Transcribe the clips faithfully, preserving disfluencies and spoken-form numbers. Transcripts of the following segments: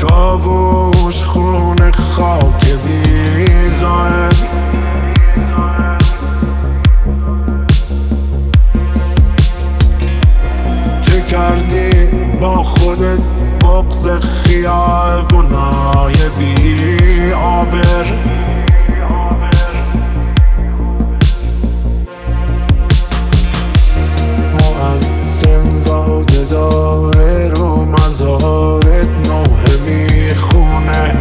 چاووش خون خاک بیزار. چه کردی با خودت بغض خیابونای بی آبر؟ مؤذن زاده داره رو مزارت نوحه میخونه.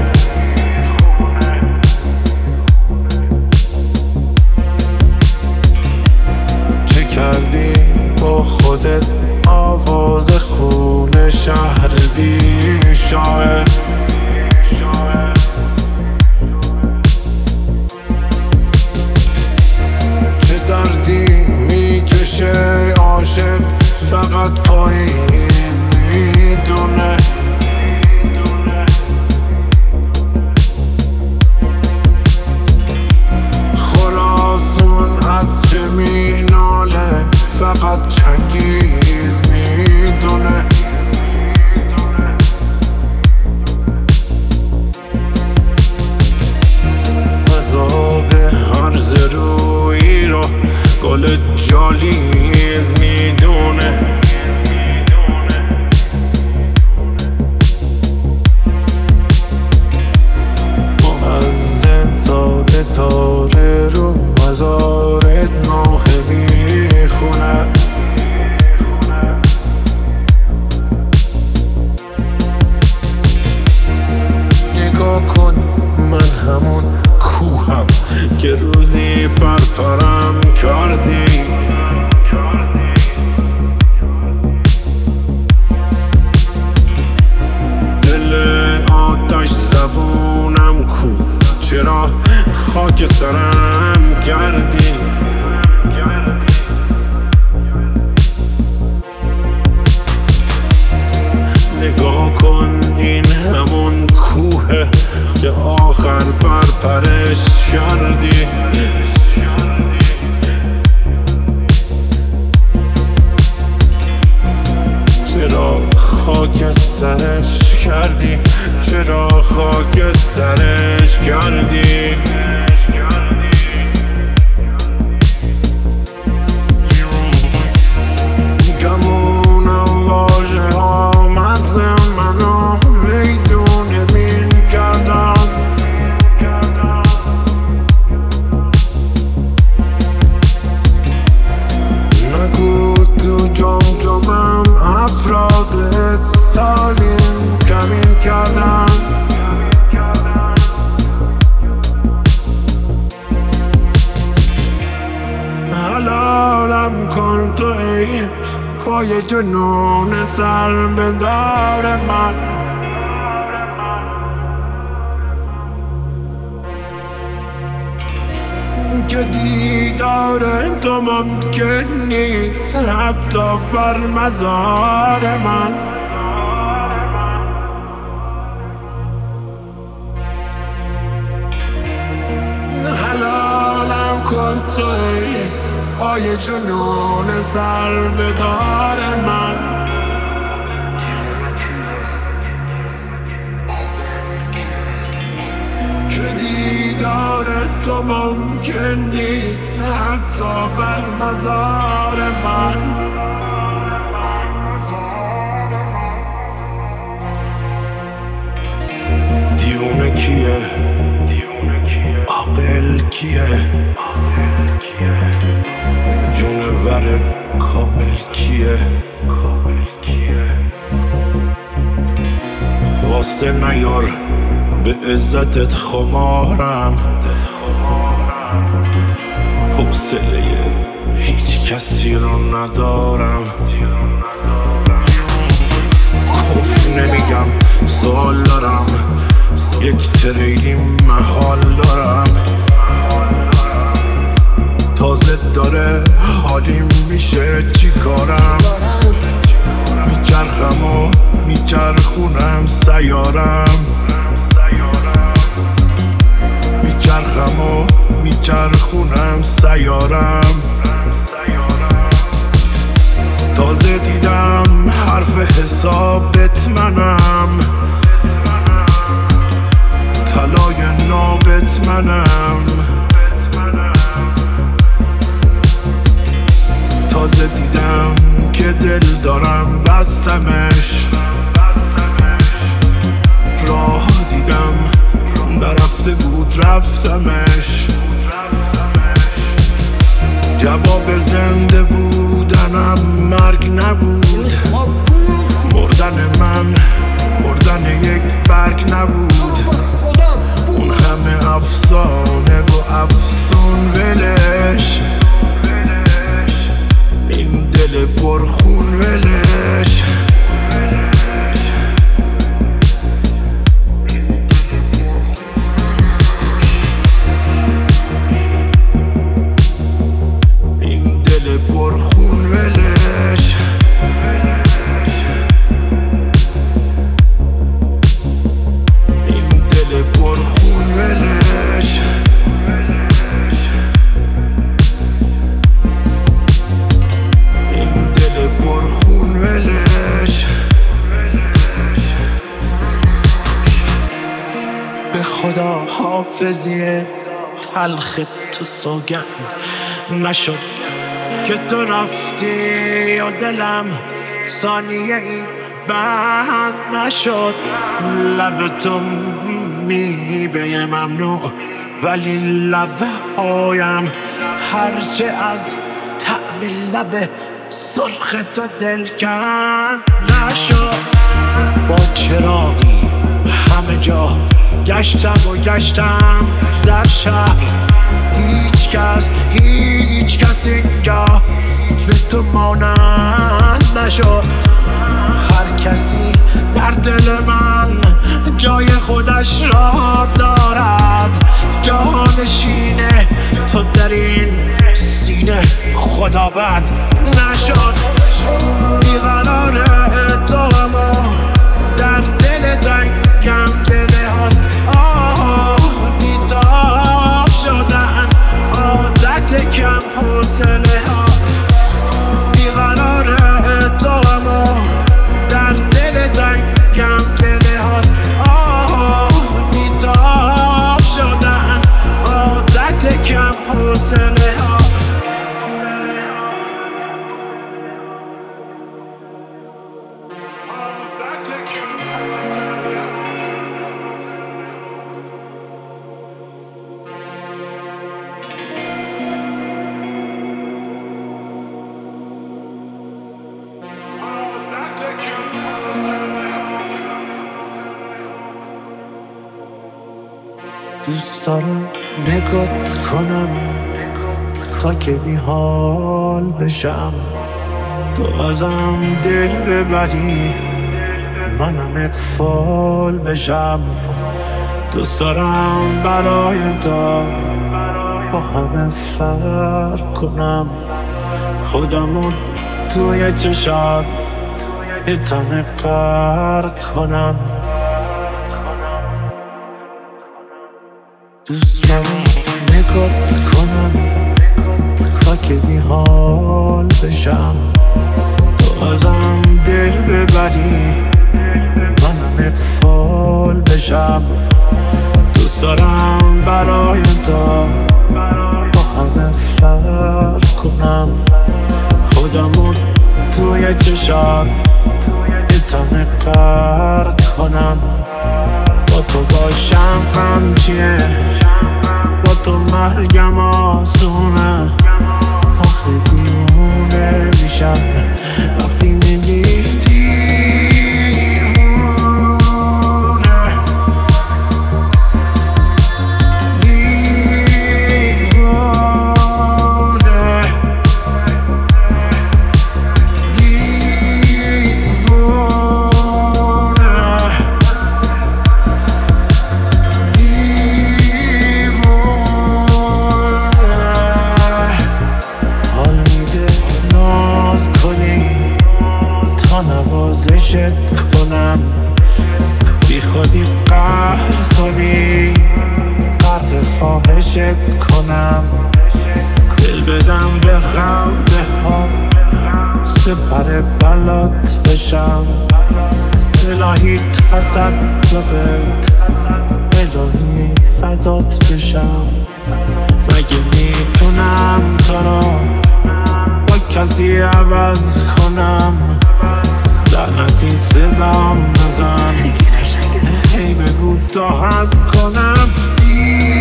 چه کردی با خودت آواز خونه شهر بی شاعر؟ چه دردی میکشه عاشق فقط پایین میدونه. خراسون از چه میناله فقط چنگیز میدونه. عذاب هرز روی رو گل جالیز میدونه. مؤذن ساده تاره رو مزارت نوحه میخونه. نگاه کن من همون کوهم که روزی پرپرم کردی. دل آتش زبونم کو چرا خاک سرم کردی. نگاه کن این همون کوه که آخر پرپرش کردی. چرا خاکسترش کردی؟ چرا خاکسترش کردی؟ گمونم واژه ها مغز منو میدونه مین کردم. نگو تو جام جامم افراد استالین کمین کردم. حلالم کن تو ای با یه جنون سر به دار من. که دیدار تو ممکن نیست حتی بر مزار من. حلالم کن تو ای با یه جنون سر به دار من. که دیدار تو ممکن نیست حتی بر مزار من. دیوونه کیه؟ عاقل کیه؟ جونور کامل کیه؟ واسه نیار به عزتت خمارم. حوصله هیچ کسی رو ندارم. کف نمیگم سوال دارم. یک تریلی محال دارم. تازه داره حالیم میشه چی کارم. میچرخم و میچرخونم سیارم. میچرخم و میچرخونم سیارم. تازه دیدم حرف حسابت منم. رفته بود رفتمش. جواب زنده بودنم مرگ نبود، مردن من مردن یک برگ نبود. اون همه افسانه و افسون ولش، این دل پرخون ولش. این دل پرخون ولش. این دل پرخون ولش. این دل پرخون ولش. به خدا حافظیه تلخ تو سوگند نشد که تو رفتی و دلم ثانیه ای بند نشد. لب تو میوه ممنوع ولی لب هایم هرچه از تعویل لب سرخ تو دلکند نشد. با چراغی همه جا گشتم و گشتم در شهر، هیچ کس هیچ کس اینجا به تو مانند نشد. هر کسی در دل من جای خودش را دارد، جانشینه تو در این سینه خداوند نشد. بیقرار تو اما در دل تنگم دل هاست. آه بیتاب شدن عادت کم حوصله هاست. بیقرار تو اما در دل تنگم دل هاست. آه بیتاب شدن عادت کم حوصله هاست. دوست دارم نگات کنم تا که بی حال بشم، تو ازم دل ببری منم اقفال بشم. دوست دارم برای تو با همه فرق کنم، خودمو توی چشات یه تنه غرق کنم. دوست دارم نگات کنم تا که بی حال بشم، تو ازم دل ببری منم اقفال بشم. دوست دارم برای تو با همه فرق کنم، خودمو توی چشات یه تنه غرق کنم. با تو باشم غم چیه، با تو مرگم آسونه. آخه دیوونه میشم وقتی میگی دیوونه. دیوونه نوازشت کنم، بی خودی قهر کنی غرق خواهشت کنم. دل بدم به خنده ها سپر بلات بشم. الهی تصدقه الهی فدات بشم. مگه میتونم تو رو با کسی عوض کنم؟ لعنتی صدام نزن، هی بگو تا حس کنم. بی